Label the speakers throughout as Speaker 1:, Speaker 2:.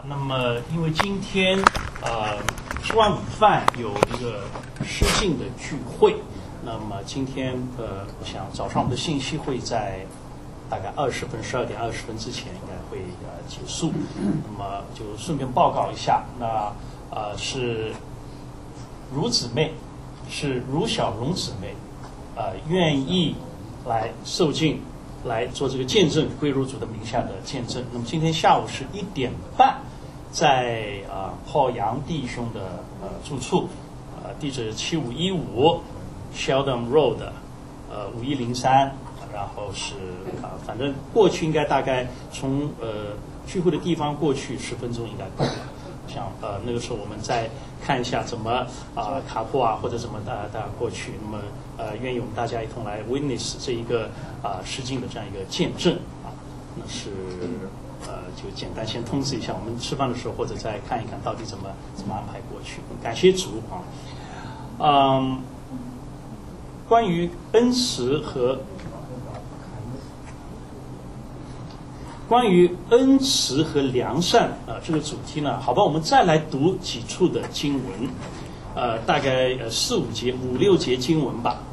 Speaker 1: 那么因为今天吃完午饭有一个诗敬的聚会，那么今天我想早上我们的信息会在大概12点20分之前应该会结束，那么就顺便报告一下，那是卢姊妹，是卢小荣姊妹，愿意来受敬，来做这个见证，归入主的名下的见证。那么今天下午是1点半，在郝阳弟兄的住处，地址7515 Sheldon Road， 5103。然后是反正过去应该大概从聚会的地方过去10分钟应该够了。像那个时候我们再看一下怎么卡破或者怎么大家过去，那么愿意我们大家一同来 witness 这一个诗经的这样一个见证那是就简单先通知一下，我们吃饭的时候或者再看一看到底怎么安排过去。感谢主关于恩慈和良善这个主题呢，好吧，我们再来读几处的经文，大概4、5节、5、6节经文吧。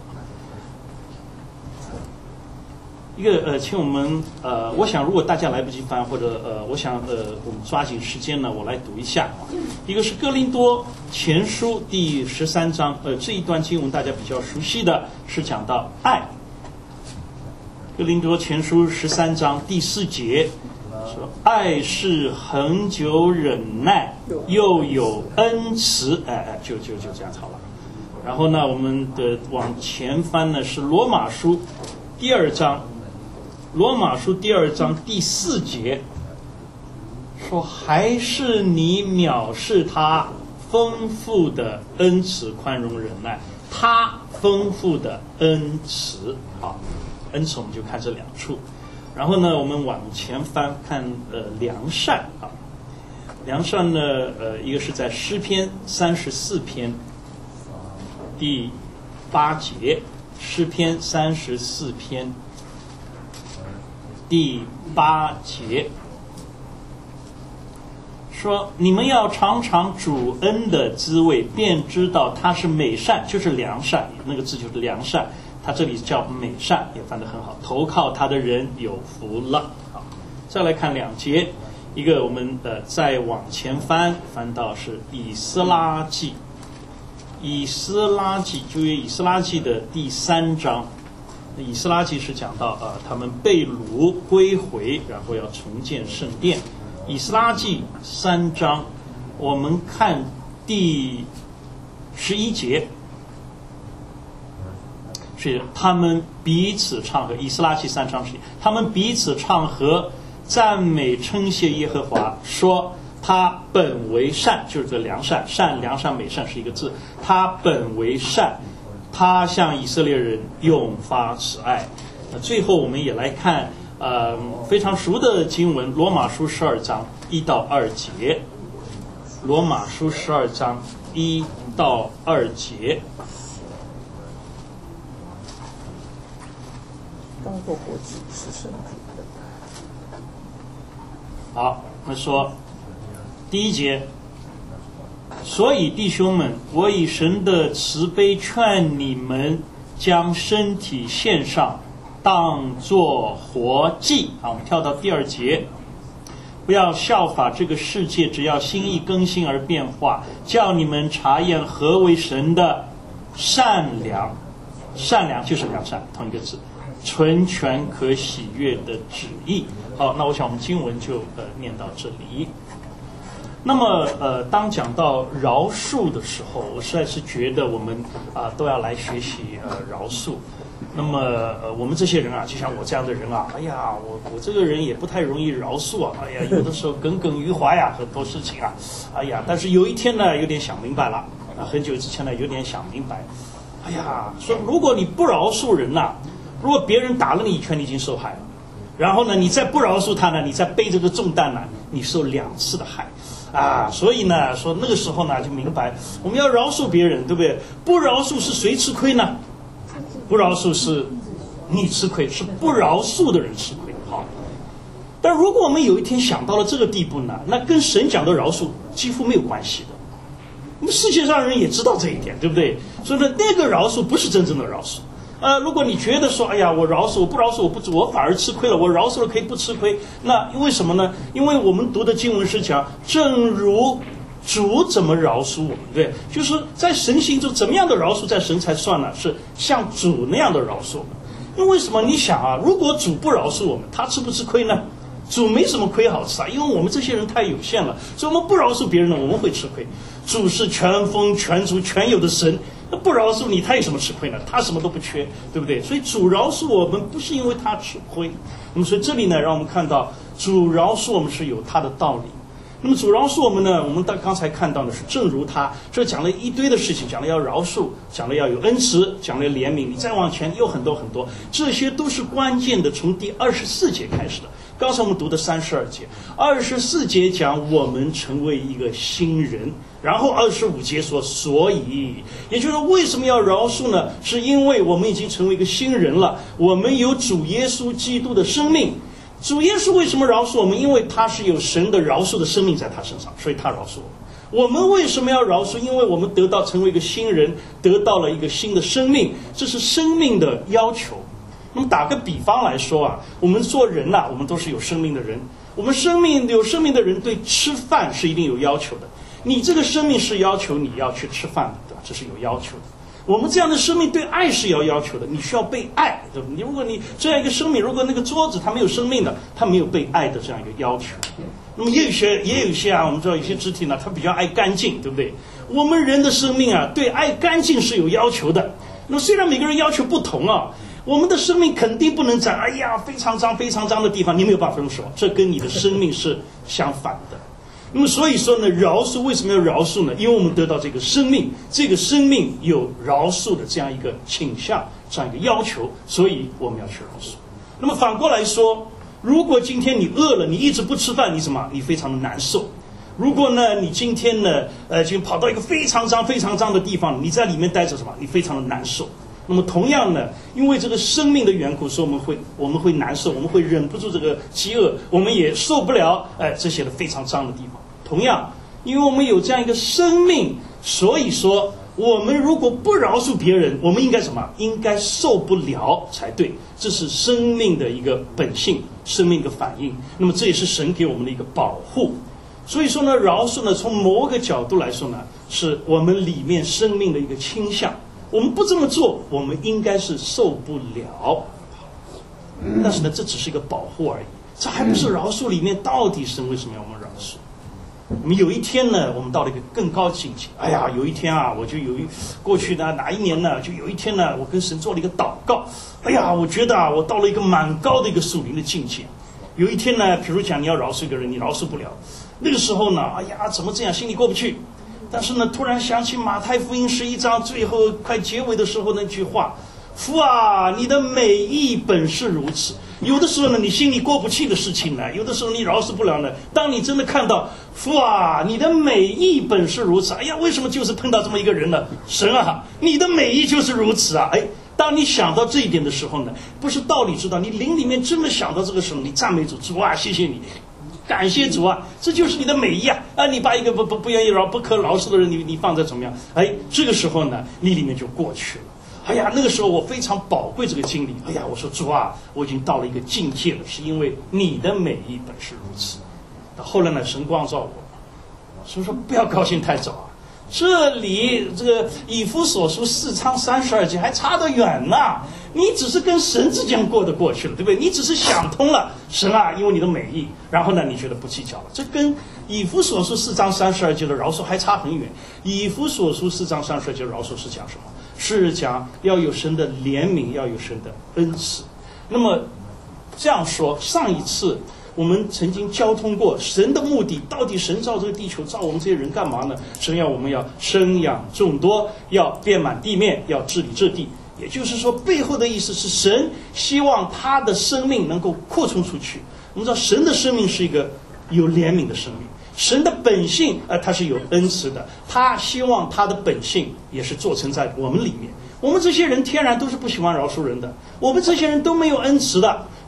Speaker 1: 一个请我们我想如果大家来不及翻，或者我想我们抓紧时间呢，我来读一下。一个是哥林多前书第13章，这一段经文大家比较熟悉的是讲到爱。哥林多前书13章第4节说：“爱是恒久忍耐，又有恩慈。”就这样好了。然后呢，我们的往前翻呢是罗马书第2章，罗马书第2章第4节说：“还是你藐视他丰富的恩慈、宽容、忍耐，他丰富的恩慈。”好。恩慈我们就看这2处，然后呢，我们往前翻看良善良善呢一个是在诗篇34篇第8节，诗篇34篇第8节说：“你们要尝尝主恩的滋味，便知道他是美善，就是良善，那个字就是良善。”他这里叫美善，也翻得很好。投靠他的人有福了。好，再来看2节，一个我们再往前翻到是以斯拉记，以斯拉记就以斯拉记的第3章。以斯拉记是讲到他们被掳归回，然后要重建圣殿。以斯拉记3章，我们看第11节。是他们彼此唱和，以斯拉记3章11，他们彼此唱和，赞美称谢耶和华，说他本为善，就是这良善，良善美善是一个字，他本为善，他向以色列人永发慈爱。最后我们也来看非常熟的经文，罗马书12章1到2节，罗马书12章1到2节。
Speaker 2: 当作活祭是圣主的。
Speaker 1: 好，那说第1节，所以弟兄们，我以神的慈悲劝你们，将身体献上，当作活祭。好，我们跳到第2节，不要效法这个世界，只要心意更新而变化，叫你们查验何为神的善良，善良就是良善，同一个字。纯全可喜悦的旨意。好，那我想我们经文就念到这里。那么当讲到饶恕的时候，我实在是觉得我们都要来学习饶恕。那么我们这些人就像我这样的人哎呀，我这个人也不太容易饶恕哎呀，有的时候耿耿于怀很多事情哎呀，但是有一天呢，有点想明白了很久之前呢，有点想明白，哎呀，说如果你不饶恕人如果别人打了你一拳，你已经受害了，然后呢，你再不饶恕他呢，你再背这个重担你受2次的害所以呢，说那个时候呢，就明白我们要饶恕别人，对不对？不饶恕是谁吃亏呢？不饶恕是你吃亏，是不饶恕的人吃亏。好，但但如果我们有一天想到了这个地步呢，那跟神讲的饶恕几乎没有关系的。那么世界上人也知道这一点，对不对？所以呢，那个饶恕不是真正的饶恕。如果你觉得说，哎呀，我饶恕，我不饶恕，我反而吃亏了，我饶恕了可以不吃亏，那为什么呢？因为我们读的经文是讲，正如主怎么饶恕我们，对，就是在神心中怎么样的饶恕在神才算呢？是像主那样的饶恕我们。因为为什么？你想啊，如果主不饶恕我们，他吃不吃亏呢？主没什么亏好吃啊，因为我们这些人太有限了，所以我们不饶恕别人呢，我们会吃亏。主是全丰全足全有的神，那不饶恕你，他有什么吃亏呢？他什么都不缺，对不对？所以主饶恕我们不是因为他吃亏。那么所以这里呢，让我们看到主饶恕我们是有他的道理。那么主饶恕我们呢，我们刚才看到的是正如他，这讲了一堆的事情，讲了要饶恕，讲了要有恩慈，讲了怜悯，你再往前有很多很多，这些都是关键的，从第24节开始的。刚才我们读的32节，24节讲我们成为一个新人，然后25节说所以，也就是说为什么要饶恕呢？是因为我们已经成为一个新人了，我们有主耶稣基督的生命。主耶稣为什么饶恕我们？因为他是有神的饶恕的生命在他身上，所以他饶恕我们。我们为什么要饶恕？因为我们得到成为一个新人，得到了一个新的生命，这是生命的要求。那么打个比方来说啊，我们做人我们都是有生命的人，我们有生命的人对吃饭是一定有要求的。你这个生命是要求你要去吃饭的，对吧？这是有要求的。我们这样的生命对爱是要求的，你需要被爱，对吧？如果你这样一个生命，如果那个桌子它没有生命的，它没有被爱的这样一个要求。那么也有一些我们知道有些肢体呢，它比较爱干净，对不对？我们人的生命对爱干净是有要求的。那么虽然每个人要求不同我们的生命肯定不能在非常脏非常脏的地方，你没有办法分手，这跟你的生命是相反的。那么所以说呢，饶恕为什么要饶恕呢？因为我们得到这个生命，这个生命有饶恕的这样一个倾向，这样一个要求，所以我们要去饶恕。那么反过来说，如果今天你饿了，你一直不吃饭，你非常的难受。如果呢，你今天呢，就跑到一个非常脏非常脏的地方，你在里面待着你非常的难受。那么同样呢，因为这个生命的缘故，所以我们会难受，我们会忍不住这个饥饿，我们也受不了这些的非常脏的地方。同样，因为我们有这样一个生命，所以说我们如果不饶恕别人，我们应该什么？应该受不了才对。这是生命的一个本性，生命的反应。那么这也是神给我们的一个保护。所以说呢，饶恕呢，从某个角度来说呢，是我们里面生命的一个倾向。我们不这么做，我们应该是受不了。但是呢，这只是一个保护而已，这还不是饶恕里面到底神为什么要我们饶恕。我们有一天呢，我们到了一个更高的境界。有一天我就过去呢哪一年呢，就有一天呢，我跟神做了一个祷告。我觉得我到了一个蛮高的一个属灵的境界。有一天呢，比如讲你要饶恕一个人，你饶恕不了，那个时候呢，怎么这样，心里过不去。但是呢，突然想起马太福音11章最后快结尾的时候那句话：父啊，你的美意本是如此。有的时候呢，你心里过不去的事情呢，有的时候你饶恕不了呢。当你真的看到父啊，你的美意本是如此，为什么就是碰到这么一个人呢？神啊，你的美意就是如此啊！当你想到这一点的时候呢，不是道理知道，你灵里面真的想到这个时候，你赞美主，主啊，谢谢你。感谢主啊，这就是你的美意你把一个不愿意不可饶恕的人，你放在怎么样？这个时候呢，你里面就过去了。那个时候我非常宝贵这个经历。我说主啊，我已经到了一个境界了，是因为你的美意本是如此。到后来呢，神光照我，所以说不要高兴太早这里这个以弗所书4章32节还差得远呢。你只是跟神之间过去了，对不对？你只是想通了，神啊，因为你的美意，然后呢，你觉得不计较了。这跟以弗所书4章32节的饶恕还差很远。以弗所书4章32节的饶恕是讲什么？是讲要有神的怜悯，要有神的恩慈。那么这样说，上一次我们曾经交通过神的目的，到底神造这个地球，造我们这些人干嘛呢？神要我们要生养众多，要遍满地面，要治理这地。也就是说，背后的意思是神希望他的生命能够扩充出去。我们知道神的生命是一个有怜悯的生命，神的本性他是有恩慈的，他希望他的本性也是做成在我们里面。我们这些人天然都是不喜欢饶恕人的，我们这些人都没有恩慈的，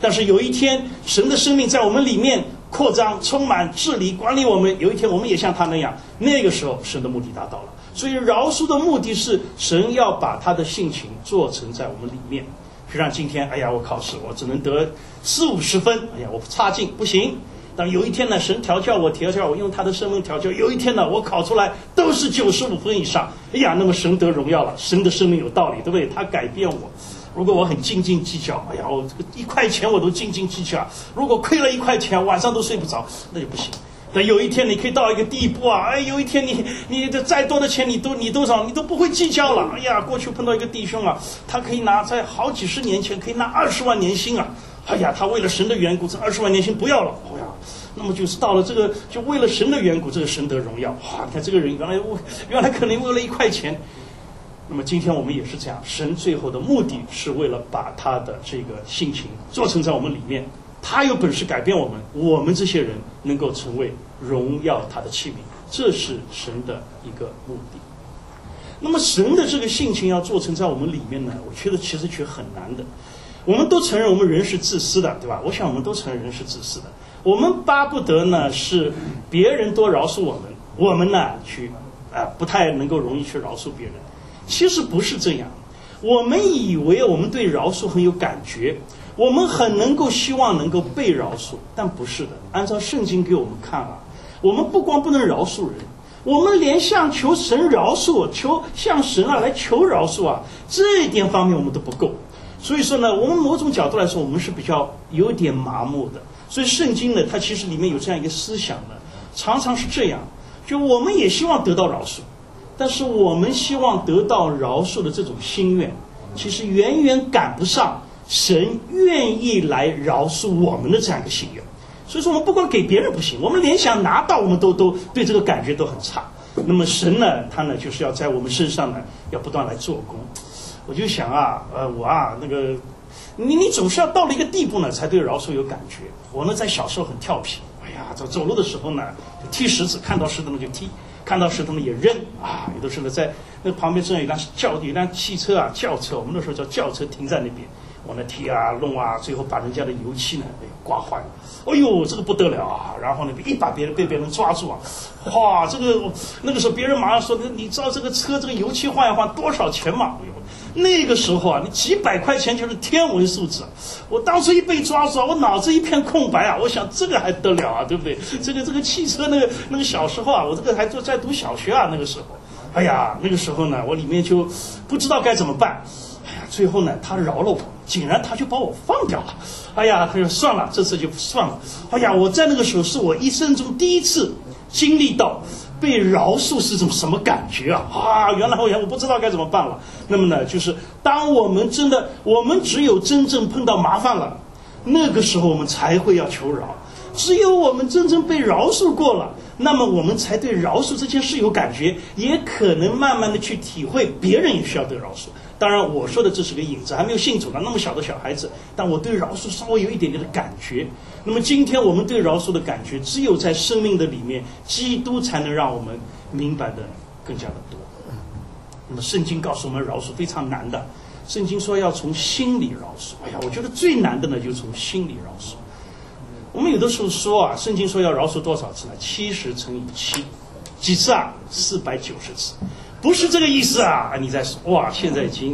Speaker 1: 但是有一天，神的生命在我们里面扩张、充满、治理、管理我们。有一天，我们也像他那样，那个时候，神的目的达到了。所以，饶恕的目的是神要把他的性情做成在我们里面。实际上，今天，哎呀，我考试我只能得40-50分，哎呀，我差劲不行。但有一天呢，神调教我，用他的生命调教。有一天呢，我考出来都是95分以上，哎呀，那么神得荣耀了，神的生命有道理，对不对？他改变我。如果我很斤斤计较，哎呀，我这个1块钱我都斤斤计较，如果亏了1块钱，晚上都睡不着，那就不行。但有一天你可以到一个地步啊，哎，有一天你的再多的钱你多少你都不会计较了。哎呀，过去碰到一个弟兄啊，他可以拿在好几十年前可以拿20万年薪啊，哎呀，他为了神的缘故，这20万年薪不要了，哎呀，那么就是到了这个，就为了神的缘故，这个神得荣耀。哇，你看这个人原来可能为了1块钱。那么今天我们也是这样，神最后的目的是为了把他的这个性情做成在我们里面。他有本事改变我们，我们这些人能够成为荣耀他的器皿，这是神的一个目的。那么神的这个性情要做成在我们里面呢，我觉得其实很难的。我们都承认我们人是自私的，对吧？我想我们都承认人是自私的。我们巴不得呢是别人多饶恕我们，我们呢不太能够容易去饶恕别人。其实不是这样，我们以为我们对饶恕很有感觉，我们很能够希望能够被饶恕，但不是的。按照圣经给我们看啊，我们不光不能饶恕人，我们连向求神饶恕、向神来求饶恕啊，这一点方面我们都不够。所以说呢，我们某种角度来说，我们是比较有点麻木的。所以圣经呢，它其实里面有这样一个思想呢，常常是这样，就我们也希望得到饶恕，但是我们希望得到饶恕的这种心愿，其实远远赶不上神愿意来饶恕我们的这样一个心愿。所以说我们不光给别人不行，我们连想拿到我们都对这个感觉都很差。那么神呢，他呢就是要在我们身上呢要不断来做工。我就想啊，你总是要到了一个地步呢才对饶恕有感觉。我呢在小时候很调皮，哎呀，走路的时候呢就踢石子，看到石头呢就踢，看到石头呢也扔啊。有的时候呢在那旁边正有一辆汽车啊，轿车，我们那时候叫轿车，停在那边，我呢踢啊弄啊，最后把人家的油漆呢刮坏了。哎呦，这个不得了啊！然后呢，被别人抓住啊，哇，那个时候别人马上说，你知道这个车这个油漆换一换多少钱吗？哎呦，那个时候啊，你几百块钱就是天文数字。我当时一被抓住啊，我脑子一片空白啊，我想这个还得了啊，对不对？这个汽车那个小时候啊，我这个还在读小学啊，那个时候，哎呀，那个时候呢，我里面就不知道该怎么办。哎呀，最后呢，他饶了我，竟然他就把我放掉了。哎呀，他说算了，这次就算了。哎呀，我在那个时候是我一生中第一次经历到被饶恕是种什么感觉啊！啊，原来我不知道该怎么办了。那么呢，就是当我们只有真正碰到麻烦了，那个时候我们才会要求饶。只有我们真正被饶恕过了，那么我们才对饶恕这件事有感觉，也可能慢慢的去体会别人也需要得饶恕。当然我说的这是个引子，还没有信主呢，那么小的小孩子，但我对饶恕稍微有一点点的感觉。那么今天我们对饶恕的感觉，只有在生命的里面，基督才能让我们明白的更加的多。那么圣经告诉我们饶恕非常难的，圣经说要从心里饶恕。哎呀，我觉得最难的呢就是从心里饶恕。我们有的时候说啊，圣经说要饶恕多少次呢？70乘以7，几次啊？490次。不是这个意思啊！你再说，哇，现在已经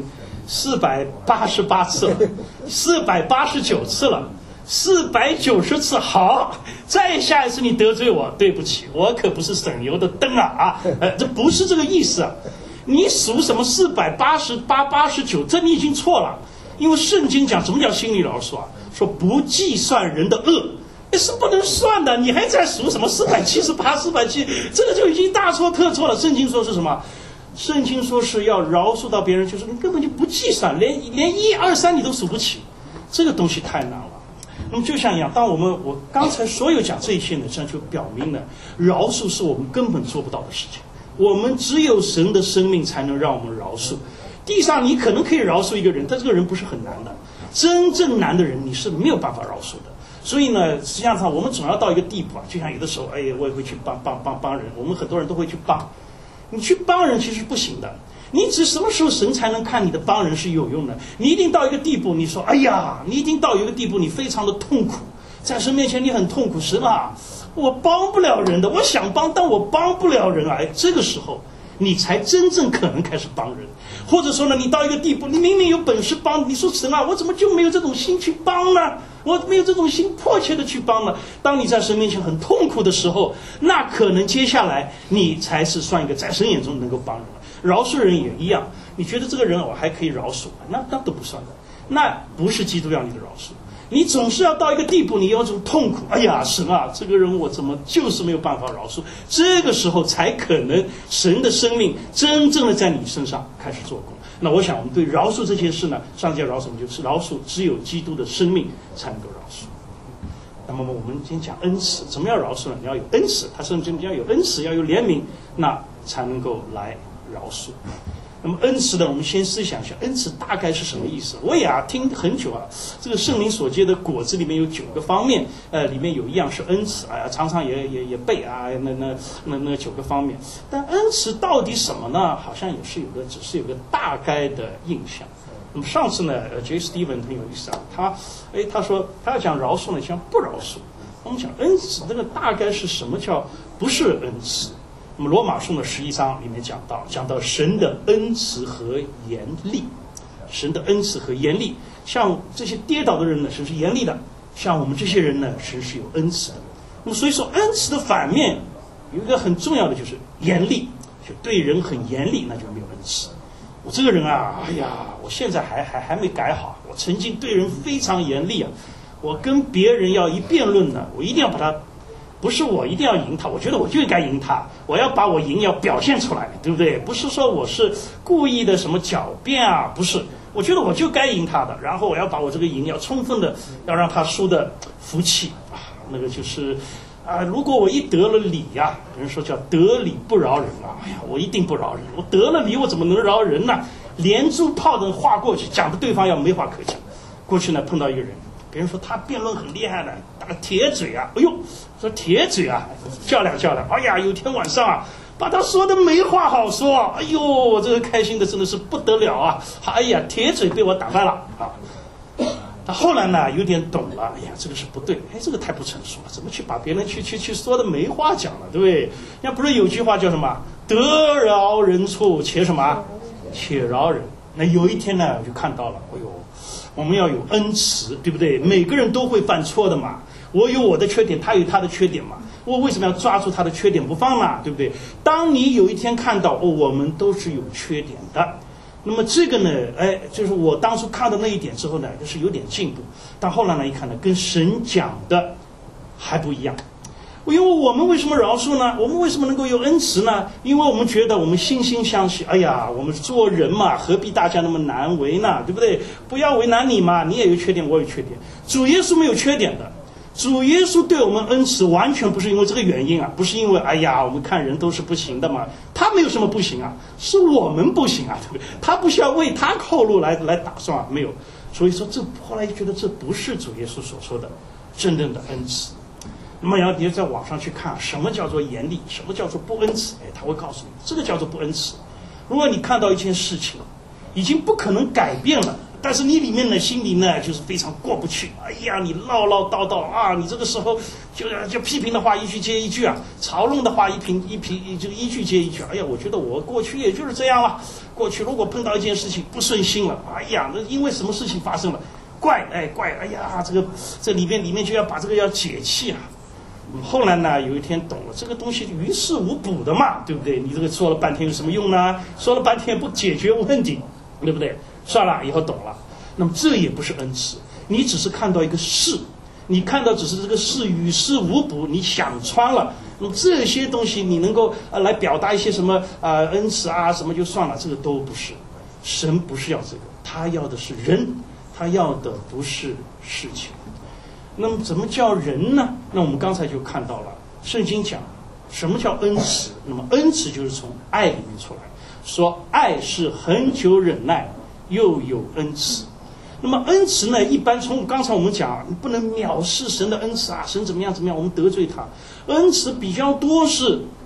Speaker 1: 488次了，489次了，490次。好，再下一次你得罪我，对不起，我可不是省油的灯啊！这不是这个意思啊！你数什么488、89，这你已经错了。因为圣经讲什么叫心里饶恕啊？说不计算人的恶。是不能算的，你还在数什么478、470，这个就已经大错特错了。圣经说是什么？圣经说是要饶恕到别人，就是你根本就不计算，连1、2、3你都数不起，这个东西太难了。那么就像一样，我刚才所有讲这一切呢，这样就表明了，饶恕是我们根本做不到的事情。我们只有神的生命才能让我们饶恕。地上你可能可以饶恕一个人，但这个人不是很难的。真正难的人，你是没有办法饶恕的。所以呢，实际上我们总要到一个地步啊，就像有的时候，哎，我也会去帮人，我们很多人都会去帮。你去帮人其实不行的， 你指什么时候神才能看你的帮人是有用的？你一定到一个地步，你说，哎呀，你一定到一个地步，你非常的痛苦，在神面前你很痛苦，神啊，我帮不了人的，我想帮，但我帮不了人啊。这个时候，你才真正可能开始帮人。或者说呢，你到一个地步，你明明有本事帮，你说神啊，我怎么就没有这种心去帮呢？我没有这种心迫切的去帮呢？当你在神面前很痛苦的时候，那可能接下来你才是算一个在神眼中能够帮人了。饶恕人也一样，你觉得这个人我还可以饶恕，那都不算的，那不是基督要你的饶恕。你总是要到一个地步，你有种痛苦，哎呀，神啊，这个人我怎么就是没有办法饶恕？这个时候才可能神的生命真正的在你身上开始做工。那我想我们对饶恕这件事呢，上帝要饶恕我们就是饶恕，只有基督的生命才能够饶恕。那么我们今天讲恩慈，怎么样饶恕呢？你要有恩慈，他甚至你要有恩慈，要有怜悯，那才能够来饶恕。那么恩慈呢，我们先思想一下，恩慈大概是什么意思？我也听很久啊，这个圣灵所结的果子里面有9个方面，里面有一样是恩慈，常常也背啊，那9个方面。但恩慈到底什么呢？好像只是有个大概的印象。那么上次呢，J. Stephen 很有意思啊，他说他要讲饶恕呢，像不饶恕。我们讲恩慈，这个大概是什么叫不是恩慈？那么罗马书的11章里面讲到神的恩慈和严厉，神的恩慈和严厉，像这些跌倒的人呢，神是严厉的；像我们这些人呢，神是有恩慈的。那么所以说，恩慈的反面有一个很重要的就是严厉，就对人很严厉，那就没有恩慈。我这个人啊，哎呀，我现在还没改好，我曾经对人非常严厉啊，我跟别人要一辩论呢，我一定要把他。不是我一定要赢他，我觉得我就应该赢他，我要把我赢要表现出来，对不对？不是说我是故意的什么狡辩啊，不是，我觉得我就该赢他的，然后我要把我这个赢要充分的要让他输的服气啊，那个就是如果我一得了理呀，人说叫得理不饶人啊，哎呀，我一定不饶人，我得了理我怎么能饶人呢？连珠炮的话过去，讲的对方要没话可讲。过去呢碰到一个人，别人说他辩论很厉害的，打个铁嘴啊，哎呦，说铁嘴啊，较量，哎呀，有天晚上啊，把他说的没话好说，哎呦，这个开心的真的是不得了啊，哎呀，铁嘴被我打败了啊。他后来呢有点懂了，哎呀，这个是不对，这个太不成熟了，怎么去把别人去说的没话讲了，对不对？那不是有句话叫什么？得饶人处且什么？且饶人。那有一天呢，我就看到了，哎呦，我们要有恩慈，对不对？每个人都会犯错的嘛，我有我的缺点，他有他的缺点嘛，我为什么要抓住他的缺点不放呢？对不对？当你有一天看到我们都是有缺点的，那么这个呢，就是我当初看到那一点之后呢，就是有点进步，但后来呢一看呢，跟神讲的还不一样。因为我们为什么饶恕呢？我们为什么能够有恩慈呢？因为我们觉得我们惺惺相惜，哎呀，我们做人嘛，何必大家那么难为呢？对不对？不要为难你嘛，你也有缺点，我有缺点。主耶稣没有缺点的，主耶稣对我们恩慈完全不是因为这个原因啊，不是因为哎呀，我们看人都是不行的嘛，他没有什么不行啊，是我们不行啊，对不对？他不需要为他后路来打算啊，没有。所以说这后来觉得这不是主耶稣所说的真正的恩慈。那么你要在网上去看什么叫做严厉，什么叫做不恩慈，他会告诉你这个叫做不恩慈。如果你看到一件事情已经不可能改变了，但是你里面呢心里呢就是非常过不去，哎呀，你唠唠叨叨啊，你这个时候就批评的话一句接一句啊，嘲弄的话一句接一句，哎呀，我觉得我过去也就是这样了，过去如果碰到一件事情不顺心了，哎呀，那因为什么事情发生了，怪，哎呀，这里面就要把这个要解气啊。后来呢，有一天懂了，这个东西于事无补的嘛，对不对？你这个说了半天有什么用呢？说了半天不解决问题，对不对？算了，以后懂了。那么这也不是恩慈，你只是看到一个事，你看到只是这个事与事无补，你想穿了。那么这些东西你能够来表达一些什么恩慈啊什么就算了，这个都不是。神不是要这个，他要的是人，他要的不是事情。那么怎么叫人呢？那我们刚才就看到了，圣经讲什么叫恩慈。那么恩慈就是从爱里面出来，说爱是恒久忍耐，又有恩慈。那么恩慈呢，一般从刚才我们讲，你不能藐视神的恩慈啊，神怎么样，我们得罪他。恩慈比较多是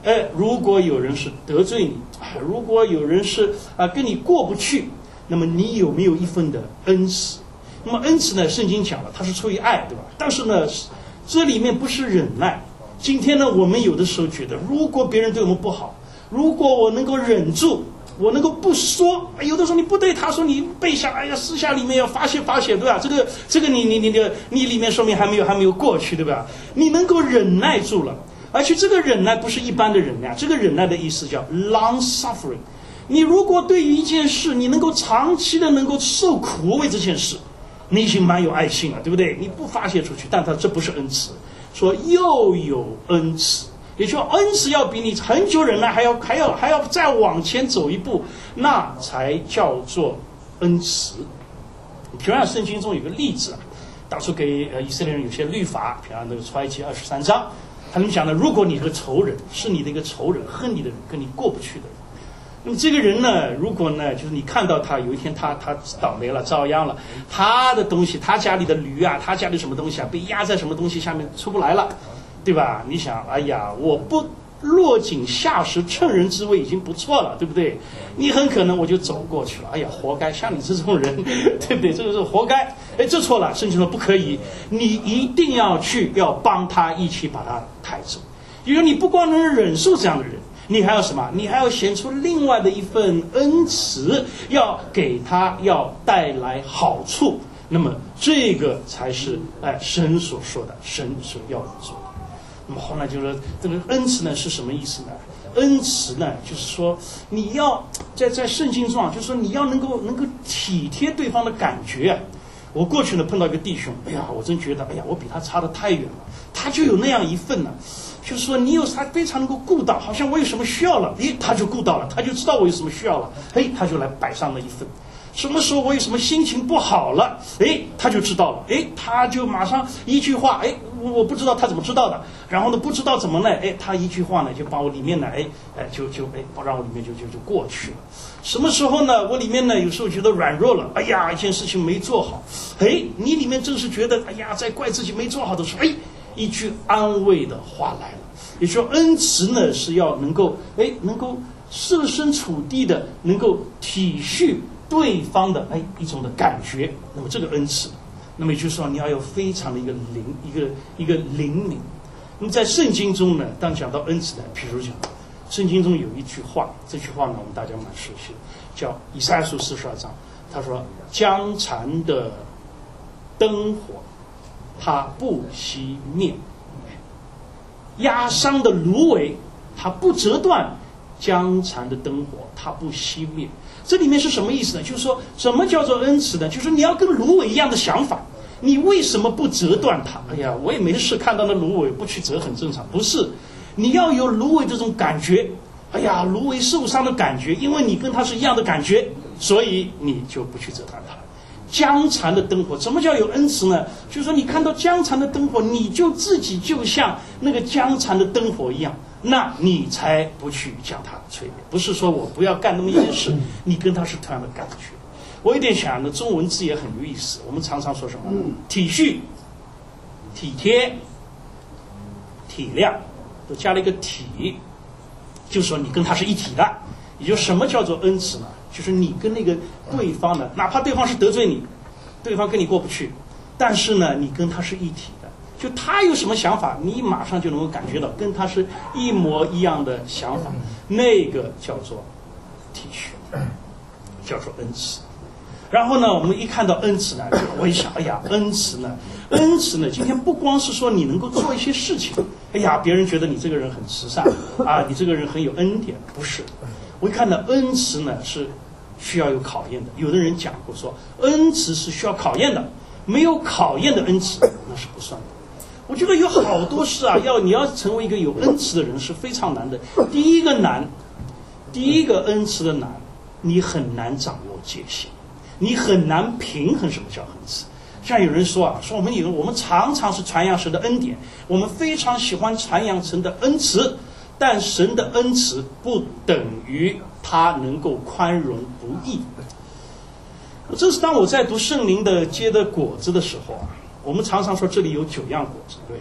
Speaker 1: 如果有人是得罪你，如果有人是跟你过不去，那么你有没有一份的恩慈？那么恩慈呢，圣经讲了，它是出于爱，对吧？但是呢，这里面不是忍耐。今天呢，我们有的时候觉得，如果别人对我们不好，如果我能够忍住，我能够不说，有的时候你不对他说，你背下，私下里面要发泄，对吧？这个你里面说明还没有过去，对吧？你能够忍耐住了，而且这个忍耐不是一般的忍耐，这个忍耐的意思叫 long suffering。你如果对于一件事，你能够长期的能够受苦为这件事，你已经蛮有爱心了，对不对？你不发泄出去，但这不是恩慈，说又有恩慈。也就是说，恩慈要比你很久忍耐还要再往前走一步，那才叫做恩慈。平安圣经中有个例子当初给以色列人有些律法，平安那个出埃及23章，他们讲的，如果你是个仇人，是你的一个仇人，恨你的人，跟你过不去的人，那么这个人呢，如果呢，就是你看到他有一天他倒霉了，遭殃了，他的东西，他家里的驴他家里什么东西被压在什么东西下面出不来了。对吧？你想，哎呀，我不落井下石，乘人之危已经不错了，对不对？你很可能我就走过去了，哎呀，活该！像你这种人，对不对？这个是活该。这错了，圣经说不可以，你一定要帮他一起把他抬走。因为你不光能忍受这样的人，你还要什么？你还要显出另外的一份恩慈，要给他，要带来好处。那么这个才是神所说的，神所要做的。那么后来就是这个恩慈呢是什么意思呢？恩慈呢就是说你要在圣经中就是说你要能够体贴对方的感觉。我过去呢碰到一个弟兄，哎呀，我真觉得，哎呀，我比他差得太远了，他就有那样一份呢，就是说你有他非常能够顾到，好像我有什么需要了，他就顾到了，他就知道我有什么需要了，他就来摆上了一份。什么时候我有什么心情不好了，他就知道了，他就马上一句话，我不知道他怎么知道的，然后呢不知道怎么呢，他一句话呢就把我里面呢，就让我里面就过去了。什么时候呢，我里面呢有时候觉得软弱了，哎呀，一件事情没做好，你里面正是觉得，哎呀，在怪自己没做好的时候，一句安慰的话来了。也就是说，恩慈呢是要能够设身處地的能够体恤对方的一种的感觉，那么这个恩慈，那么也就是说你要有非常的一个灵敏。那么在圣经中呢，当讲到恩慈呢，比如讲圣经中有一句话，这句话呢我们大家蛮熟悉的，叫以赛亚书42章，他说将残的灯火它不熄灭，压伤的芦苇它不折断，将残的灯火它不熄灭。这里面是什么意思呢？就是说什么叫做恩慈呢？就是你要跟芦苇一样的想法，你为什么不折断它？哎呀，我也没事看到那芦苇不去折很正常。不是，你要有芦苇这种感觉，哎呀，芦苇受伤的感觉，因为你跟它是一样的感觉，所以你就不去折断它。将残的灯火，什么叫有恩慈呢？就是说你看到将残的灯火，你就自己就像那个将残的灯火一样，那你才不去将它吹灭。不是说我不要干那么一件事，你跟他是同样的感觉。我有点想呢，中文字也很有意思，我们常常说什么体恤、体贴、体谅，都加了一个体，就是说你跟他是一体的。也就是什么叫做恩慈呢？就是你跟那个对方呢，哪怕对方是得罪你，对方跟你过不去，但是呢你跟他是一体的，就他有什么想法你马上就能够感觉到跟他是一模一样的想法，那个叫做体恤，叫做恩慈。然后呢我们一看到恩慈呢，我一想，哎呀，恩慈呢今天不光是说你能够做一些事情，哎呀，别人觉得你这个人很慈善你这个人很有恩典，不是。我一看到恩慈呢是需要有考验的，有的人讲过说恩慈是需要考验的，没有考验的恩慈那是不算的。我觉得有好多事你要成为一个有恩慈的人是非常难的。第一个恩慈的难，你很难掌握界限，你很难平衡什么叫恩慈。像有人说我们常常是传扬神的恩典，我们非常喜欢传扬神的恩慈，但神的恩慈不等于他能够宽容不义。这是当我在读圣灵的结的果子的时候我们常常说这里有9样果子，对。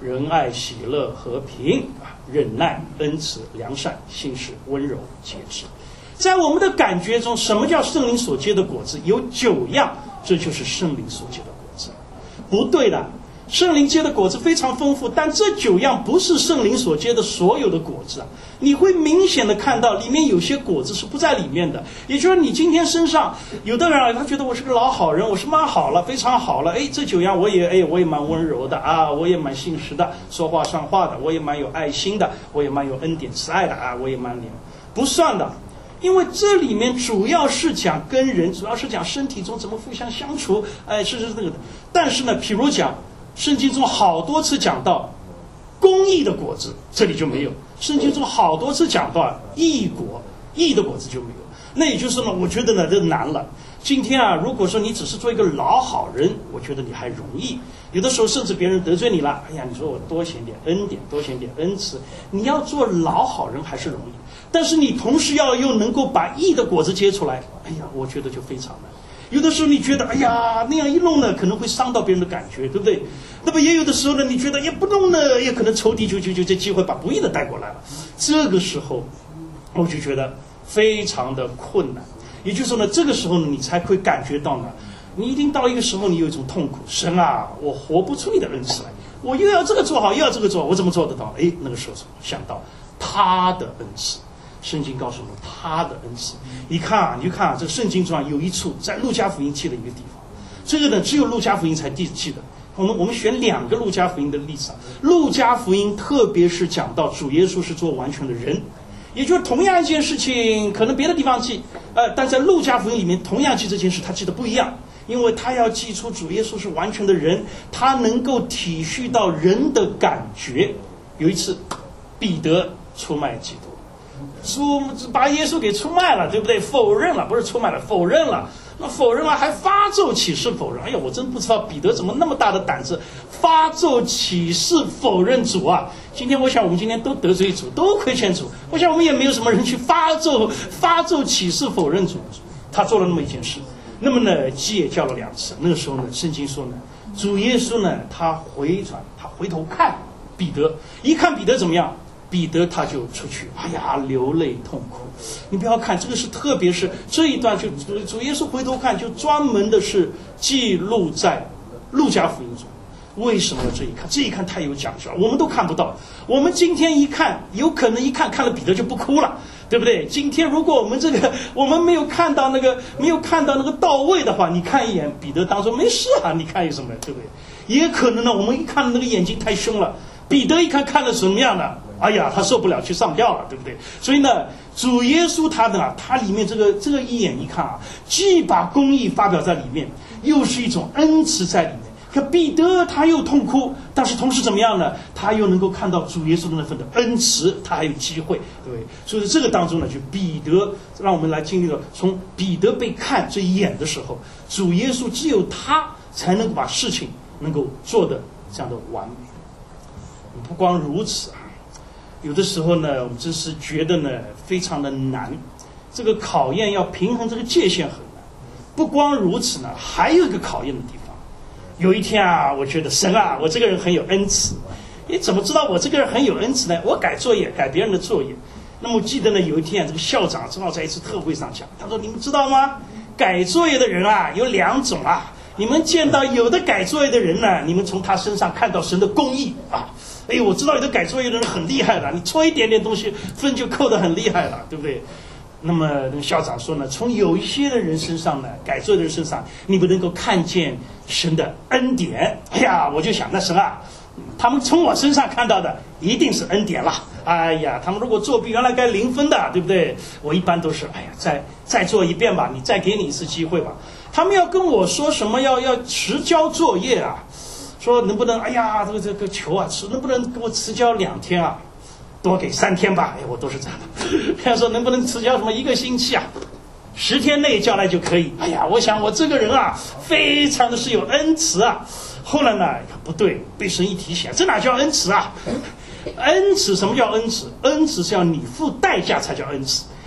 Speaker 1: 仁爱、喜乐、和平忍耐、恩慈、良善、信实、温柔、节制。在我们的感觉中，什么叫圣灵所结的果子？有9样，这就是圣灵所结的果子。不对的，圣灵结的果子非常丰富，但这9样不是圣灵所结的所有的果子啊。你会明显的看到里面有些果子是不在里面的。也就是你今天身上有的人啊，他觉得我是个老好人，我是蛮好了，非常好了。这9样我也蛮温柔的啊，我也蛮信实的，说话算话的，我也蛮有爱心的，我也蛮有恩典慈爱的啊，我也蛮不算的。因为这里面主要是讲跟人，主要是讲身体中怎么互相相处，是这个的。但是呢，譬如讲圣经中好多次讲到公义的果子，这里就没有。圣经中好多次讲到义的果子就没有。那也就是呢，我觉得呢这难了。今天啊，如果说你只是做一个老好人，我觉得你还容易。有的时候甚至别人得罪你了，你说我多显点恩典，多显点恩慈，你要做老好人还是容易。但是你同时又能够把义的果子结出来，我觉得就非常难。有的时候你觉得那样一弄呢，可能会伤到别人的感觉，对不对？那么也有的时候呢，你觉得也不弄呢，也可能仇敌就这机会把不义的带过来了。这个时候我就觉得非常的困难。也就是说呢，这个时候呢，你才会感觉到呢，你一定到一个时候，你有一种痛苦，神啊，我活不出你的恩慈来，我又要这个做好，又要这个做，我怎么做得到？那个时候想到他的恩慈。圣经告诉我们他的恩慈。你就看这个圣经中有一处在路加福音记的一个地方，这个呢只有路加福音才记的。我们选2个路加福音的例子啊。路加福音特别是讲到主耶稣是做完全的人，也就是同样一件事情，可能别的地方记，但在路加福音里面同样记这件事，他记得不一样，因为他要记出主耶稣是完全的人，他能够体恤到人的感觉。有一次，彼得出卖基督。把耶稣给出卖了，对不对？否认了，不是出卖了，否认了。那否认了还发咒起誓否认。我真不知道彼得怎么那么大的胆子，发咒起誓否认主啊！我想我们今天都得罪主，都亏欠主。我想我们也没有什么人去发咒起誓否认主。他做了那么一件事，那么呢，鸡也叫了2次。那个时候呢，圣经说呢，主耶稣呢，他回头看彼得，一看彼得怎么样？彼得他就出去，流泪痛哭。你不要看这个是，特别是这一段，就主耶稣回头看，就专门的是记录在路加福音中。为什么这一看太有讲究了，我们都看不到。我们今天一看，有可能看了彼得就不哭了，对不对？今天如果我们没有看到那个到位的话，你看一眼彼得当中没事啊，你看有什么，对不对？也可能呢，我们一看那个眼睛太凶了，彼得一看了什么样的？他受不了，去上吊了，对不对？所以呢，主耶稣他里面这个一眼一看啊，既把公义发表在里面，又是一种恩慈在里面。可彼得他又痛哭，但是同时怎么样呢？他又能够看到主耶稣的那份的恩慈，他还有机会，对不对？所以这个当中呢，就彼得让我们来经历了从彼得被看这一眼的时候，主耶稣只有他才能把事情能够做得这样的完美。不光如此啊，有的时候呢，我们真是觉得呢非常的难，这个考验要平衡这个界限很难。不光如此呢，还有一个考验的地方。有一天啊，我觉得神啊，我这个人很有恩慈。你怎么知道我这个人很有恩慈呢？我改作业，改别人的作业。那么我记得呢，有一天这个校长正好在一次特会上讲，他说：“你们知道吗？改作业的人啊有2种啊。你们见到有的改作业的人呢，你们从他身上看到神的公义啊。我知道有的改作业的人很厉害的，你错一点点东西分就扣得很厉害了，对不对？”那么那个校长说呢，从有一些的人身上呢，改作的人身上，你们能够看见神的恩典。我就想，那神啊，他们从我身上看到的一定是恩典了。他们如果作弊，原来该0分的，对不对？我一般都是再做一遍吧，你再给你一次机会吧。他们要跟我说什么要迟交作业啊，说能不能这个求啊，能不能给我迟交2天啊？多给3天吧，我都是这样的。他说能不能迟交什么1个星期啊？10天内交来就可以。我想我这个人啊，非常的是有恩慈啊。后来呢，不对，被神一提醒，这哪叫恩慈啊？恩慈什么叫恩慈？恩慈是要你付代价才叫恩慈。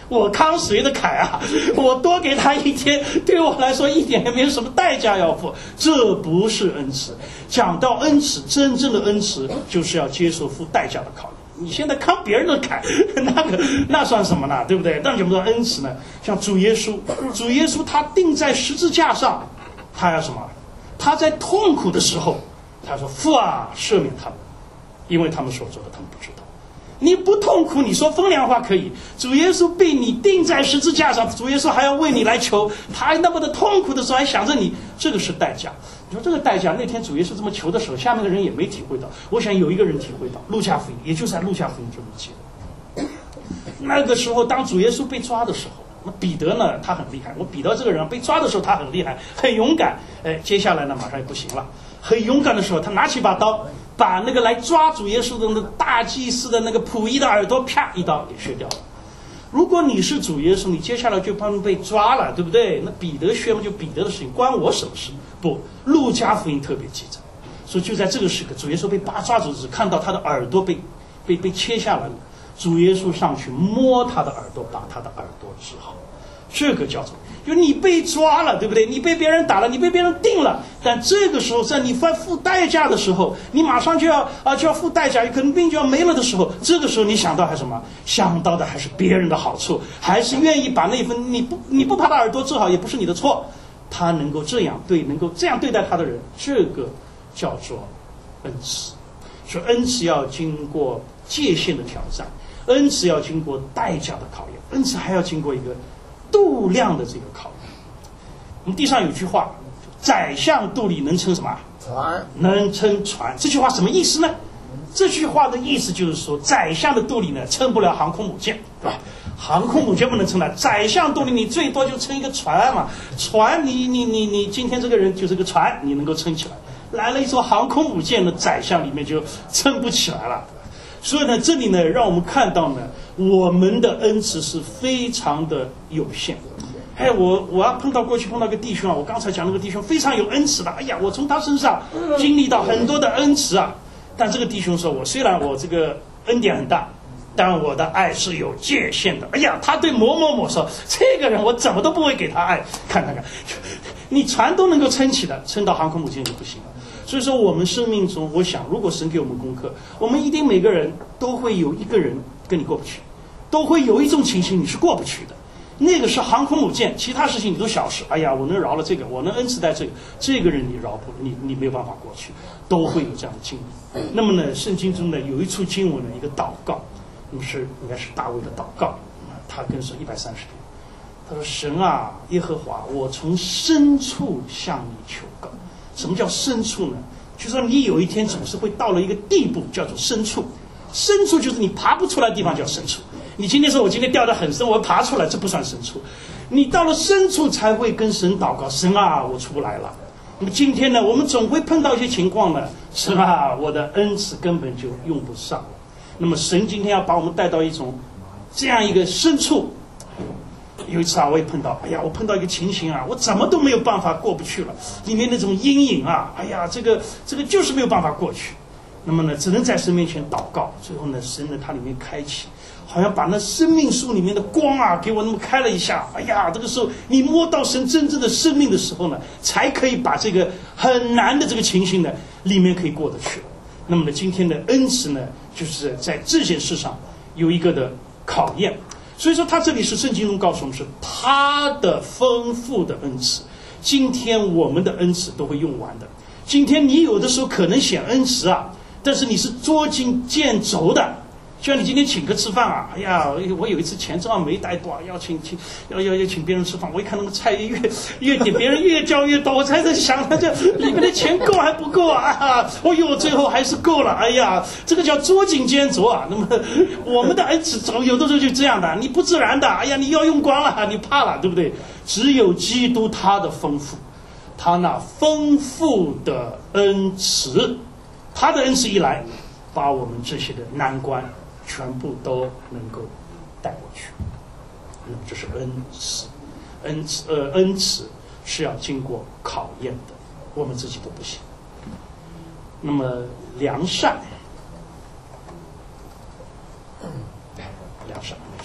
Speaker 1: 我康谁的凯啊，我多给他一天，对我来说一点也没有什么代价要付，这不是恩慈。讲到恩慈，真正的恩慈就是要接受付代价的考验。你现在康别人的凯，那算什么呢？对不对？那怎么说恩慈呢？像主耶稣，主耶稣他钉在十字架上，他要什么？他在痛苦的时候，他说：“父啊，赦免他们，因为他们所做的，他们不知道。”你不痛苦，你说风凉话可以。主耶稣被你钉在十字架上，主耶稣还要为你来求，他那么的痛苦的时候还想着你，这个是代价。你说这个代价，那天主耶稣这么求的时候，下面的人也没体会到。我想有一个人体会到，路加福音，也就是在路加福音这么记。那个时候，当主耶稣被抓的时候，那彼得呢，他很厉害。我彼得这个人被抓的时候，他很厉害，很勇敢。接下来呢，马上也不行了。很勇敢的时候，他拿起把刀，把那个来抓主耶稣的那个大祭司的那个仆役的耳朵，啪一刀给削掉了。如果你是主耶稣，你接下来就帮被抓了，对不对？那彼得削嘛，就彼得的事情，关我什么事？不，路加福音特别记载，说就在这个时刻，主耶稣被抓住时，看到他的耳朵被切下来了，主耶稣上去摸他的耳朵，把他的耳朵治好。这个叫做，就你被抓了，对不对？你被别人打了，你被别人定了，但这个时候在你付代价的时候，你马上就要付代价，可能病就要没了的时候，这个时候你想到还是什么？想到的还是别人的好处，还是愿意把那份你不把他耳朵治好，也不是你的错，他能够这样对待他的人，这个叫做恩慈。说恩慈要经过界限的挑战，恩慈要经过代价的考验，恩慈还要经过一个度量的这个考验。我们地上有句话，宰相肚里能撑什么？
Speaker 2: 船。
Speaker 1: 能撑船。这句话什么意思呢？这句话的意思就是说，宰相的肚里呢撑不了航空母舰，对吧？航空母舰不能撑的，宰相肚里你最多就撑一个船嘛。船你今天这个人就是个船，你能够撑起来。来了一艘航空母舰的宰相里面就撑不起来了。所以呢，这里呢，让我们看到呢，我们的恩慈是非常的有限。我要过去碰到个弟兄啊，我刚才讲那个弟兄非常有恩慈的，哎呀，我从他身上经历到很多的恩慈啊。但这个弟兄说，虽然我这个恩典很大，但我的爱是有界限的。哎呀，他对某某某说，这个人我怎么都不会给他爱。看，你船都能够撑起的，撑到航空母舰就不行了。所以说我们生命中，我想如果神给我们功课，我们一定每个人都会有一个人跟你过不去，都会有一种情形你是过不去的。那个是航空母舰，其他事情你都小事。哎呀，我能饶了这个，我能恩慈待这个人你饶不你没有办法过去，都会有这样的经历。那么呢，圣经中呢有一处经文呢，一个祷告，那么应该是大卫的祷告，他跟神130篇，他说：“神啊，耶和华，我从深处向你求告。”什么叫深处呢？就是说你有一天总是会到了一个地步，叫做深处。深处就是你爬不出来的地方叫深处。你今天说我今天掉得很深，我爬出来，这不算深处。你到了深处才会跟神祷告，神啊，我出不来了。那么今天呢，我们总会碰到一些情况呢，神啊，我的恩慈根本就用不上了。那么神今天要把我们带到一种这样一个深处。有一次啊，我也碰到，哎呀，我碰到一个情形啊，我怎么都没有办法过不去了，里面那种阴影啊，哎呀，这个就是没有办法过去。那么呢，只能在神面前祷告。最后呢，神呢，它里面开启，好像把那生命树里面的光啊，给我那么开了一下。哎呀，这个时候你摸到神真正的生命的时候呢，才可以把这个很难的这个情形呢，里面可以过得去。那么呢，今天的恩慈呢，就是在这件事上有一个的考验。所以说他这里是圣经中告诉我们，是他的丰富的恩慈。今天我们的恩慈都会用完的。今天你有的时候可能显恩慈啊，但是你是捉襟见肘的。就像你今天请客吃饭啊，哎呀，我有一次钱正好没带多，要请别人吃饭，我一看那个菜越点，别人越叫越多，我才在想，这里面的钱够还不够啊？哦呦，最后还是够了。哎呀，这个叫捉襟见肘啊。那么我们的恩慈有的时候就这样的，你不自然的，哎呀，你要用光了，你怕了，对不对？只有基督他的丰富，他那丰富的恩慈，他的恩慈一来，把我们这些的难关全部都能够带过去。那么这是恩慈，恩慈是要经过考验的，我们自己都不行。那么良善，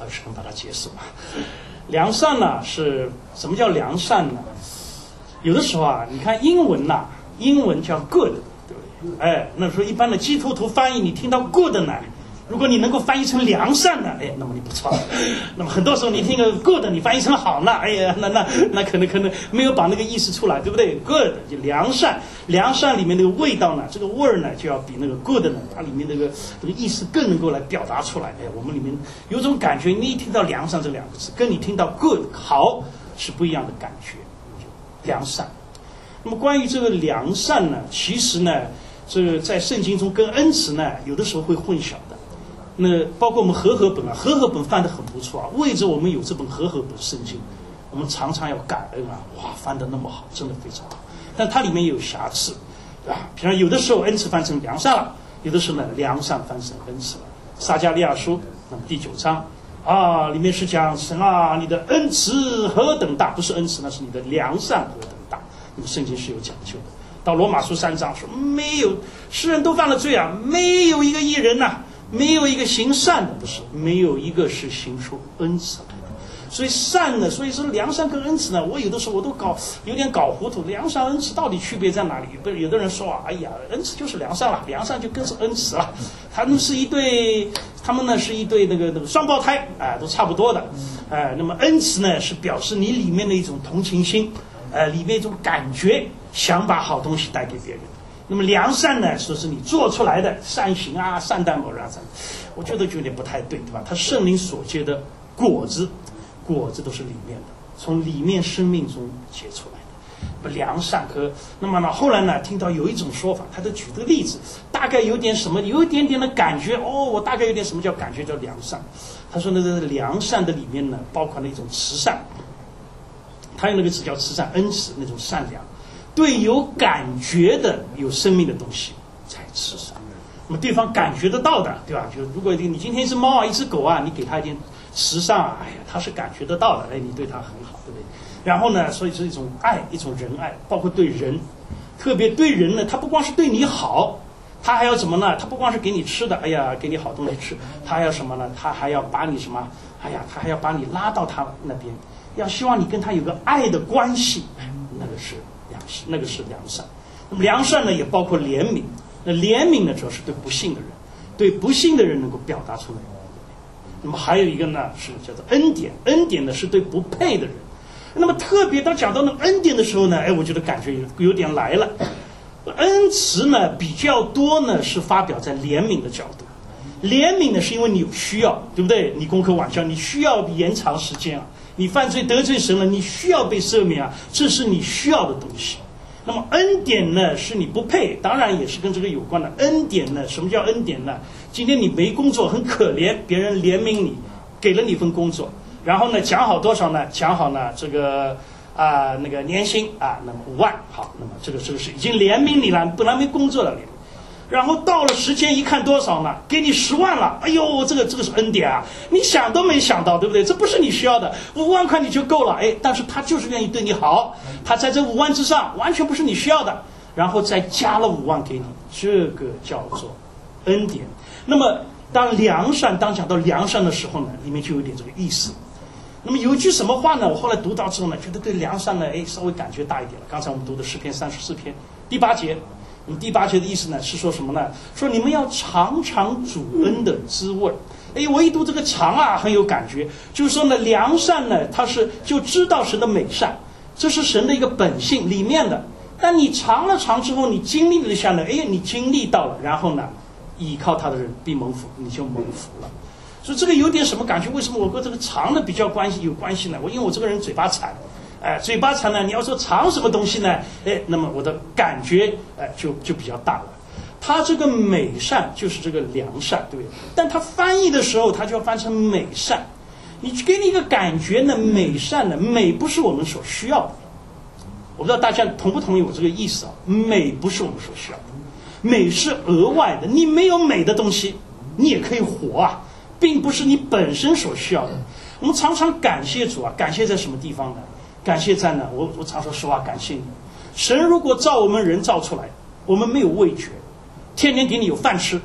Speaker 1: 是能把它结束啊。良善呢是什么叫良善呢？有的时候啊，你看英文呐，英文叫 good， 对不对？哎，那时候一般的基督徒翻译，你听到 good 呢，如果你能够翻译成良善呢，哎，那么你不错了。那么很多时候你听个 good， 你翻译成好呢，哎呀，那可能没有把那个意思出来，对不对 ？good 就良善，良善里面那个味道呢，这个味儿呢，就要比那个 good 呢，它里面这个意思更能够来表达出来。哎，我们里面有种感觉，你一听到良善这两个字，跟你听到 good 好是不一样的感觉。良善。那么关于这个良善呢，其实呢，这个在圣经中跟恩慈呢，有的时候会混淆的。那包括我们和合本啊，和合本翻得很不错啊。为着我们有这本和合本圣经，我们常常要感恩啊！哇，翻得那么好，真的非常好。但它里面也有瑕疵，对吧？比方有的时候恩慈翻成良善了，有的时候呢良善翻成恩慈了。撒迦利亚书那么第9章啊，里面是讲神啊，你的恩慈何等大，不是恩慈，那是你的良善何等大。那么圣经是有讲究的。到罗马书3章说，没有世人都犯了罪啊，没有一个义人呐。没有一个行善的，不是没有一个是行出恩慈来的。所以善呢，所以说良善跟恩慈呢，我有的时候我都有点搞糊涂。良善恩慈到底区别在哪里？不是有的人说啊，哎呀，恩慈就是良善了，良善就更是恩慈了。他们是一对那个双胞胎，哎，都差不多的。那么恩慈呢，是表示你里面的一种同情心，里面一种感觉，想把好东西带给别人。那么良善呢，说是你做出来的善行啊，善待某人啊，我觉得就有点不太对，对吧？它圣灵所结的果子都是里面的，从里面生命中结出来的。不良善和那么呢，后来呢，听到有一种说法，他就举这个例子，大概有点什么，有一点点的感觉哦，我大概有点什么叫感觉叫良善。他说那个良善的里面呢，包括了一种慈善，他用那个词叫慈善，恩慈那种善良。对有感觉的、有生命的东西才慈善。那么对方感觉得到的，对吧？就如果你今天一只猫啊、一只狗啊，你给它一点慈善啊，哎呀，它是感觉得到的，哎，你对它很好，对不对？然后呢，所以是一种爱，一种仁爱，包括对人，特别对人呢，他不光是对你好，他还要什么呢？他不光是给你吃的，哎呀，给你好东西吃，他还要什么呢？他还要把你什么？哎呀，他还要把你拉到他那边，要希望你跟他有个爱的关系，那个是良善。那么良善呢，也包括怜悯。那怜悯呢，主要是对不幸的人，对不幸的人能够表达出来。那么还有一个呢，是叫做恩典。恩典呢，是对不配的人。那么特别当讲到那恩典的时候呢，哎，我觉得感觉有点来了。恩慈呢比较多呢是发表在怜悯的角度。怜悯呢是因为你有需要，对不对？你攻克挽救，你需要延长时间啊。你犯罪得罪神了，你需要被赦免啊，这是你需要的东西。那么恩典呢，是你不配，当然也是跟这个有关的。恩典呢，什么叫恩典呢？今天你没工作，很可怜，别人怜悯你，给了你一份工作，然后呢，讲好多少呢？讲好呢，这个那个年薪啊，那么5万，好，那么这个是已经怜悯你了，本来没工作的怜悯。然后到了时间一看多少呢？给你10万了，哎呦，这个是恩典啊！你想都没想到，对不对？这不是你需要的，5万块你就够了，哎，但是他就是愿意对你好，他在这5万之上，完全不是你需要的，然后再加了5万给你，这个叫做恩典。那么当讲到良善的时候呢，里面就有点这个意思。那么有一句什么话呢？我后来读到之后呢，觉得对良善呢，哎，稍微感觉大一点了。刚才我们读的诗篇34篇第8节。那么第8节的意思呢，是说什么呢？说你们要尝尝主恩的滋味。哎，我一读这个尝啊，很有感觉。就是说呢，良善呢，它是就知道神的美善，这是神的一个本性里面的。但你尝了尝之后，你经历了一下呢，哎，你经历到了，然后呢，倚靠他的人必蒙福，你就蒙福了。所以这个有点什么感觉？为什么我跟这个尝的比较有关系呢？因为我这个人嘴巴馋。嘴巴馋呢，你要说尝什么东西呢？那么我的感觉就比较大了。它这个美善就是这个良善，对不对？但它翻译的时候，它就要翻成美善。你给你一个感觉呢，美善呢，美不是我们所需要的。我不知道大家同不同意我这个意思啊？美不是我们所需要的，美是额外的。你没有美的东西，你也可以活啊，并不是你本身所需要的。我们常常感谢主啊，感谢在什么地方呢？感谢在呢，我常说实话，感谢你。神如果造我们人造出来，我们没有味觉，天天给你有饭吃，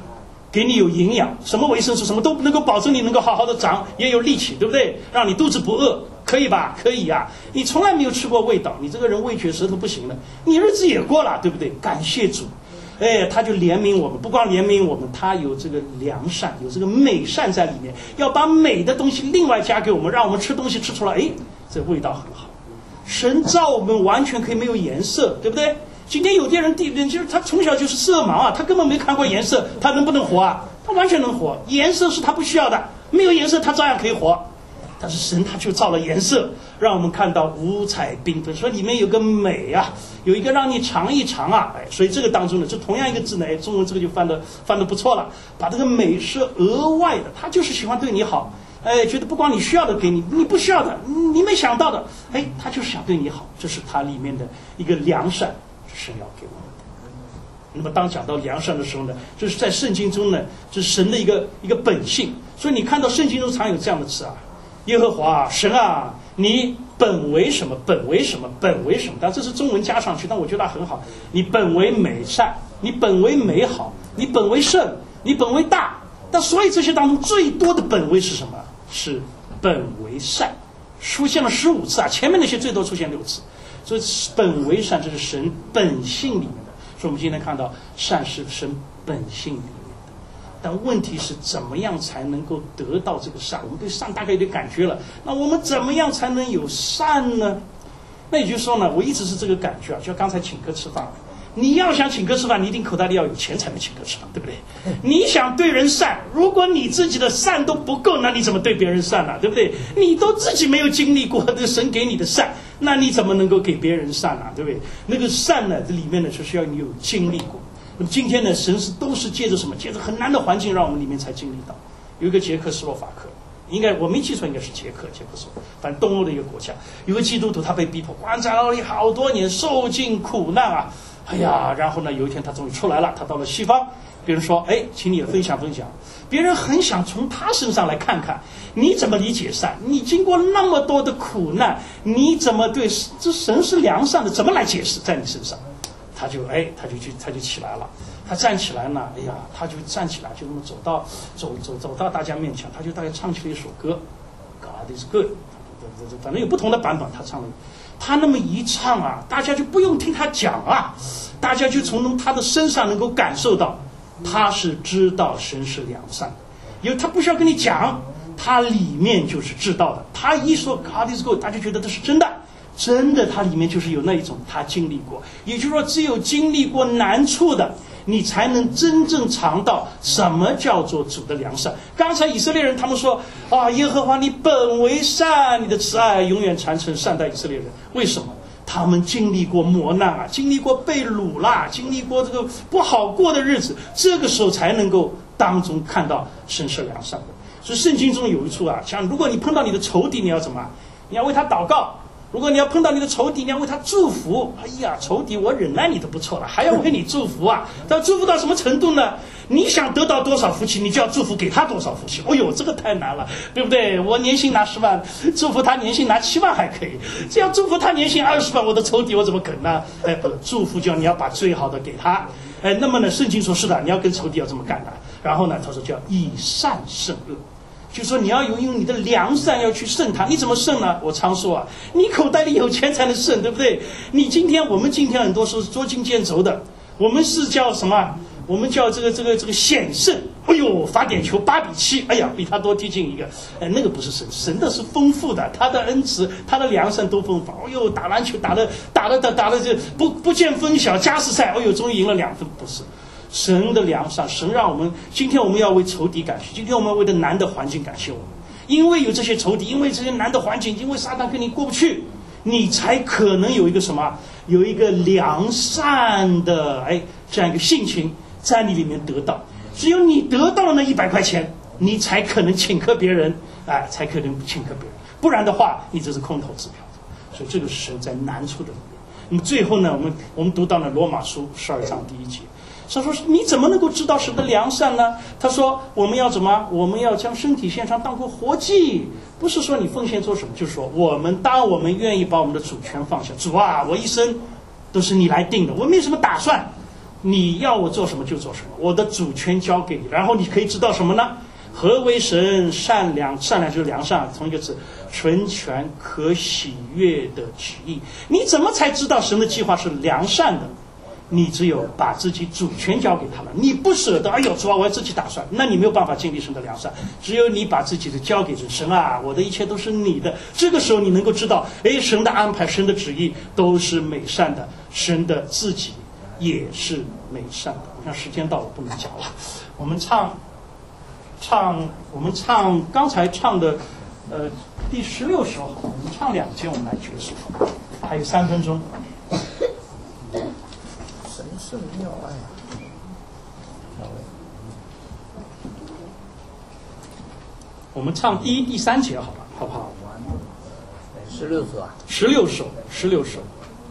Speaker 1: 给你有营养，什么维生素什么都能够保证你能够好好的长，也有力气，对不对？让你肚子不饿，可以吧？可以呀。你从来没有吃过味道，你这个人味觉舌头不行了，你日子也过了，对不对？感谢主。他就怜悯我们，不光怜悯我们，他有这个良善，有这个美善在里面，要把美的东西另外加给我们，让我们吃东西吃出来，这味道很好。神造我们完全可以没有颜色，对不对？今天有些人就是他从小就是色盲啊，他根本没看过颜色，他能不能活啊？他完全能活，颜色是他不需要的，没有颜色他照样可以活。但是神他就造了颜色，让我们看到五彩缤纷，说里面有个美啊，有一个让你尝一尝啊，所以这个当中呢，这同样一个字呢，中文这个就翻得不错了，把这个美是额外的，他就是喜欢对你好，觉得不光你需要的给你，你不需要的，你没想到的，他就是想对你好，这是他里面的一个良善，神要给我们的。那么当讲到良善的时候呢，这是在圣经中呢，这是神的一个本性，所以你看到圣经中常有这样的词啊。耶和华神啊，你本为什么？本为什么？本为什么？但这是中文加上去，但我觉得很好。你本为美善，你本为美好，你本为圣，你本为大。但所以这些当中最多的本为是什么？是本为善，出现了15次啊，前面那些最多出现6次。所以本为善，这是神本性里面的。所以我们今天看到善是神本性里面的。但问题是怎么样才能够得到这个善？我们对善大概有点感觉了，那我们怎么样才能有善呢？那也就是说呢，我一直是这个感觉啊，就刚才请客吃饭，你要想请客吃饭，你一定口袋里要有钱才能请客吃饭，对不对？你想对人善，如果你自己的善都不够，那你怎么对别人善呢？对不对？你都自己没有经历过这个神给你的善，那你怎么能够给别人善呢？对不对？那个善呢，这里面呢，就需要你有经历过。那么今天呢，神都是借着什么？借着很难的环境，让我们里面才经历到。有一个捷克斯洛伐克，应该我没记错，应该是捷克斯洛，反正东欧的一个国家，有个基督徒，他被逼迫关在牢里好多年，受尽苦难啊！然后呢，有一天他终于出来了，他到了西方，别人说，请你也分享分享。别人很想从他身上来看看，你怎么理解善？你经过那么多的苦难，你怎么对这神是良善的？怎么来解释在你身上？他就起来了，他站起来呢，他就站起来，就那么走到大家面前，他就大概唱起了一首歌 ，God is good， 反正有不同的版本，他唱了，他那么一唱啊，大家就不用听他讲啊，大家就从他的身上能够感受到，他是知道神是良善的，因为他不需要跟你讲，他里面就是知道的，他一说 God is good， 大家觉得这是真的。真的，它里面就是有那一种他经历过，也就是说，只有经历过难处的，你才能真正尝到什么叫做主的良善。刚才以色列人他们说啊，耶和华你本为善，你的慈爱永远传承，善待以色列人。为什么？他们经历过磨难啊，经历过被掳啦，经历过这个不好过的日子，这个时候才能够当中看到神是良善的。所以圣经中有一处啊，像如果你碰到你的仇敌，你要怎么？你要为他祷告。如果你要碰到你的仇敌，你要为他祝福。仇敌我忍耐你都不错了，还要为你祝福啊？但祝福到什么程度呢？你想得到多少福气，你就要祝福给他多少福气。这个太难了，对不对？我年薪拿10万，祝福他年薪拿7万还可以，这要祝福他年薪20万，我的仇敌我怎么肯呢？祝福你要把最好的给他。那么呢，圣经说是的，你要跟仇敌要这么干的。然后呢，他说叫以善胜恶。就是说你要用你的良善要去胜他，你怎么胜呢？我常说啊，你口袋里有钱才能胜，对不对？我们今天很多时候是捉襟见肘的，我们是叫什么？我们叫这个险胜。罚点球8比7，比他多踢进一个，那个不是神的是丰富的，他的恩慈，他的良善都丰富。打篮球打了这不见分晓，加时赛，终于赢了2分，不是。神的良善，神让我们今天我们要为仇敌感谢，今天我们为的难的环境感谢我们，因为有这些仇敌，因为这些难的环境，因为撒旦跟你过不去，你才可能有一个什么，有一个良善的这样一个性情在你里面得到。只有你得到了那100块钱，你才可能请客别人，才可能请客别人，不然的话，你这是空头支票。所以这个是神在难处的里面。那么最后呢，我们读到了罗马书12章第1节。他说你怎么能够知道神的良善呢？他说我们要怎么？我们要将身体献上当作活祭，不是说你奉献做什么，就是说当我们愿意把我们的主权放下，主啊，我一生都是你来定的，我没什么打算， 你要我做什么就做什么，我的主权交给你。然后你可以知道什么呢？何为神善良？善良就是良善，同一个字，纯全可喜悦的旨意。你怎么才知道神的计划是良善的？你只有把自己主权交给他了，你不舍得，哎呦，主啊，我要自己打算，那你没有办法经历神的良善。只有你把自己的交给神啊，我的一切都是你的。这个时候你能够知道，哎，神的安排，神的旨意都是美善的，神的自己也是美善的。我看时间到了，不能讲了。我们唱刚才唱的第16首，我们唱2节，我们来结束，还有3分钟。
Speaker 2: 神圣妙爱，
Speaker 1: 我们唱第1、第3节好了，好不好
Speaker 2: 16首啊
Speaker 1: ？16首。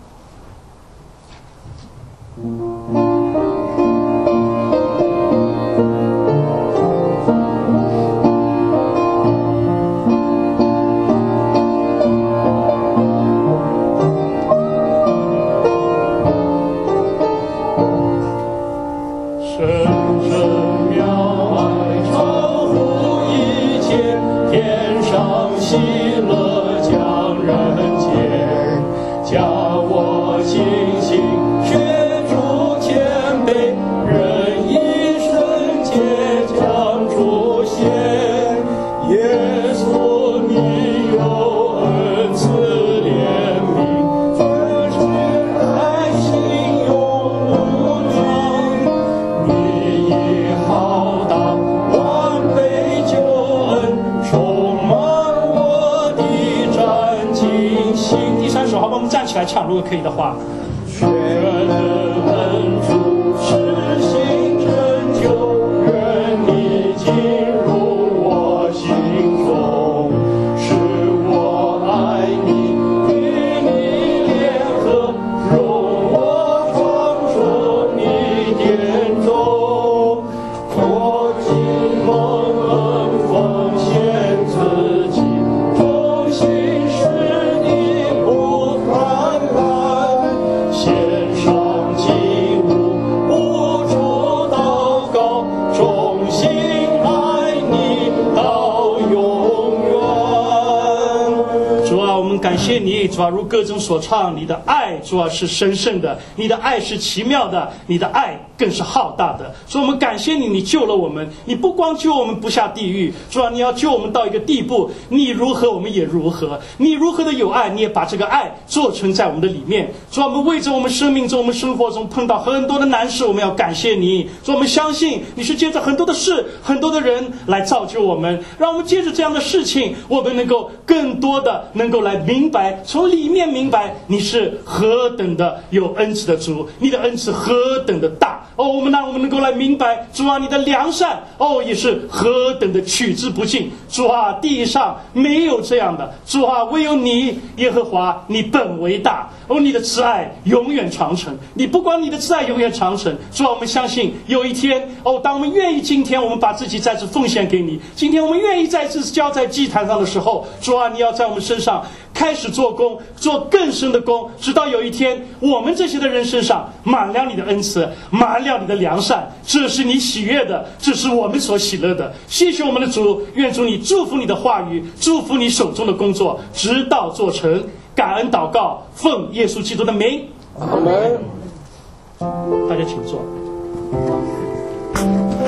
Speaker 1: 来唱，如果可以的话。全恩主实行拯救，愿你进入我心中，使我爱你，与你联合，容我创作你典中，我尽蒙恩奉献自己，忠心使你不贪婪，献上祭物，不住祷告，忠心爱你到永远。主啊，我们感谢你，主啊，如歌中所唱，你的爱，主啊，是神圣的，你的爱是奇妙的，你的爱更是浩大的。所以我们感谢你，你救了我们，你不光救我们不下地狱，主啊，你要救我们到一个地步，你如何我们也如何，你如何的有爱，你也把这个爱做成在我们的里面。主啊，我们为着我们生命中我们生活中碰到很多的难事，我们要感谢你。主啊，我们相信你是借着很多的事很多的人来造就我们，让我们借着这样的事情，我们能够更多的能够来明白，从里面明白你是何等的有恩慈的主，你的恩慈何等的大。哦，我们能够来明白，主啊，你的良善，哦，也是何等的取之不尽。主啊，地上没有这样的，主啊，唯有你，耶和华，你本为大。哦，你的慈爱永远长存，你不管你的慈爱永远长存。主啊，我们相信有一天，哦，当我们愿意今天我们把自己再次奉献给你，今天我们愿意再次交在祭坛上的时候，主啊，你要在我们身上开始做工，做更深的工，直到有一天我们这些的人身上满了你的恩慈，满了你的良善，这是你喜悦的，这是我们所喜乐的。谢谢我们的主，愿主你祝福你的话语，祝福你手中的工作，直到做成。感恩祷告，奉耶稣基督的名，
Speaker 2: 阿门。
Speaker 1: 大家请坐。